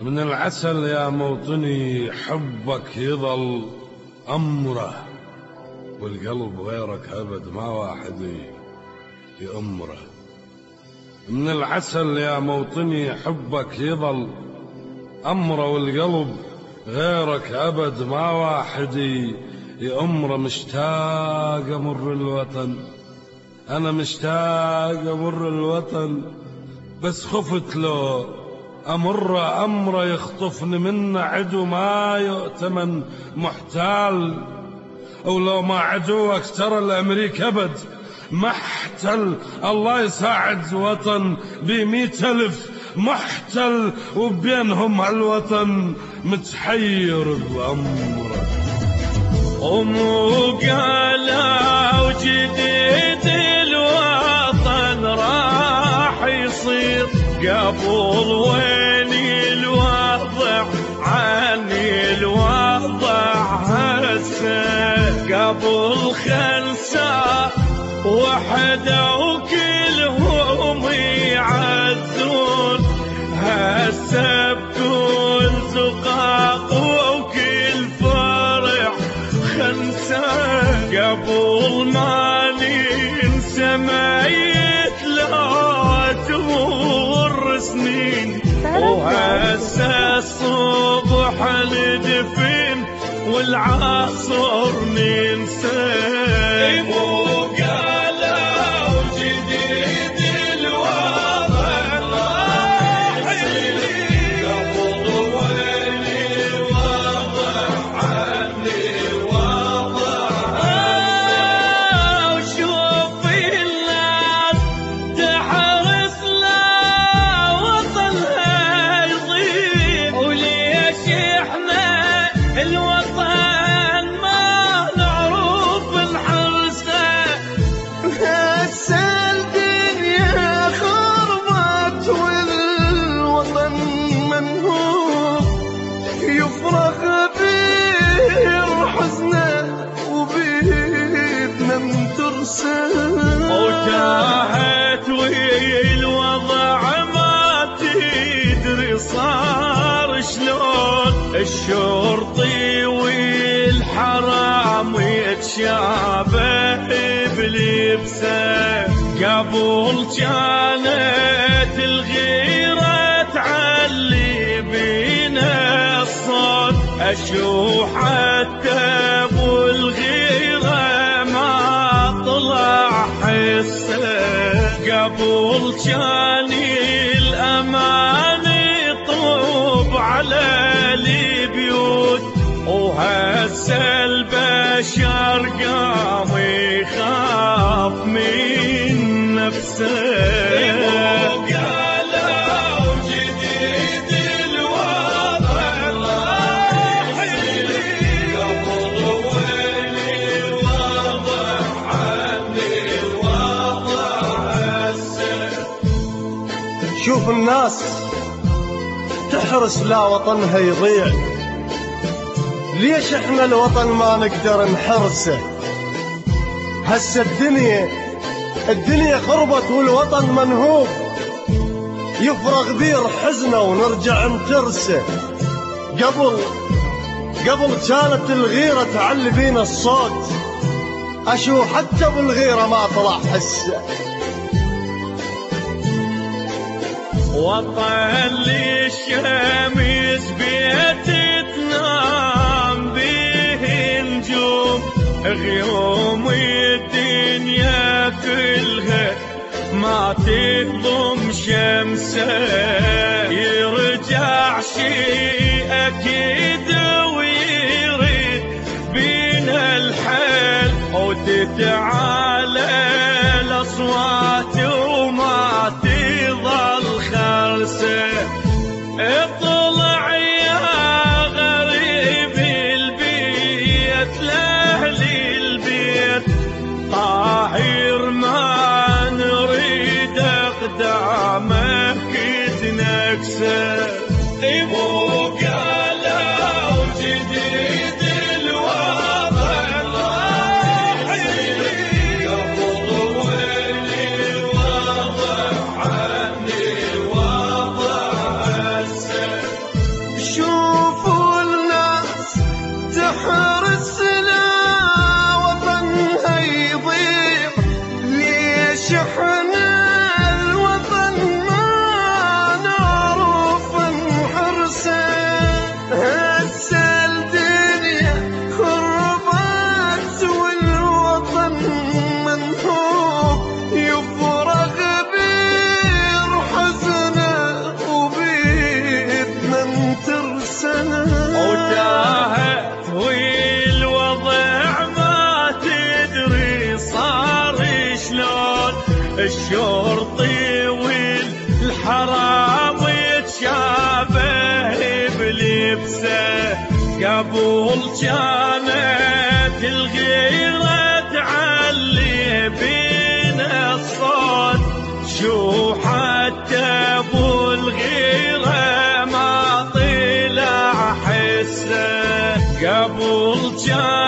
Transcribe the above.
من العسل يا موطني حبك يظل أمره، والقلب غيرك أبد ما واحد يأمره. من العسل يا موطني حبك يظل أمره، والقلب غيرك أبد ما واحد يأمره. مشتاق أمر الوطن، أنا مشتاق أمر الوطن، بس خفت لو أمره يخطفني منه عدو ما يؤتمن محتال. ولو ما عدوك ترى الأمريكا أبد محتل، الله يساعد وطن ب100,000 محتل، وبينهم هالوطن متحير بأمره. ومقالة وجديد الوطن راح يصير، قبل ويني الوضع عني الوضع هسه، قبل خلسة وحدة وكلهم يعزون، هسه بكل زقاق وكل فرح خنسة، قبل ما ننسى ميت لا تمر سنين، وهسه الصبح ندفن والعصر ننسى. الوطن ما نعرف الحرسة، هسه الدنيا خربت والوطن منهوب، يفرغ بيه حزنه وبيدنا مترسه، وتاهت والوضع ما تدري صار شلون، الشرطي والحرام يتشابه بلبسه، قبل كانت الغيرة تعلي بينا الصوت، أشوف حتى ابو الغيرة ما طلع حسه، قبل كان الأمان يطوب على البيوت، وهسه البشر قام يخاف من نفسه. شوف الناس تحرس لا وطنها يضيع، ليش احنا الوطن ما نقدر نحرسه؟ هسه الدنيا خربت والوطن منهوب، يفرغ بير حزنه ونرجع نترسه، قبل كانت الغيرة تعلي بينا الصوت، اشوف حتى بالغيرة ما طلع حسه. وطن للشمس بيت تنام به نجوم، غيوم الدنيا كلها ما تظلم شمسه، يرجع شيء أكيد ويريد بينا الحل، وتتعالى الأصوات وما تظل خرسه، اطلع يا غريب البيت لأهل البيت، طاهر ما نريد أقدامك تنكسه، شحن الوطن ما نعرف حرسه، هسه الدنيا خربت والوطن منهوب يفرغ بير حزنه وبيدنا نترسه. وتاهت والوضع ما تدري صار شلون، الشرطي والحرام يتشابه بلبسه، قبل كانت الغيرة تعلي بين الصوت، شو حتى ابو الغيرة ما طلع حسه، قبل كان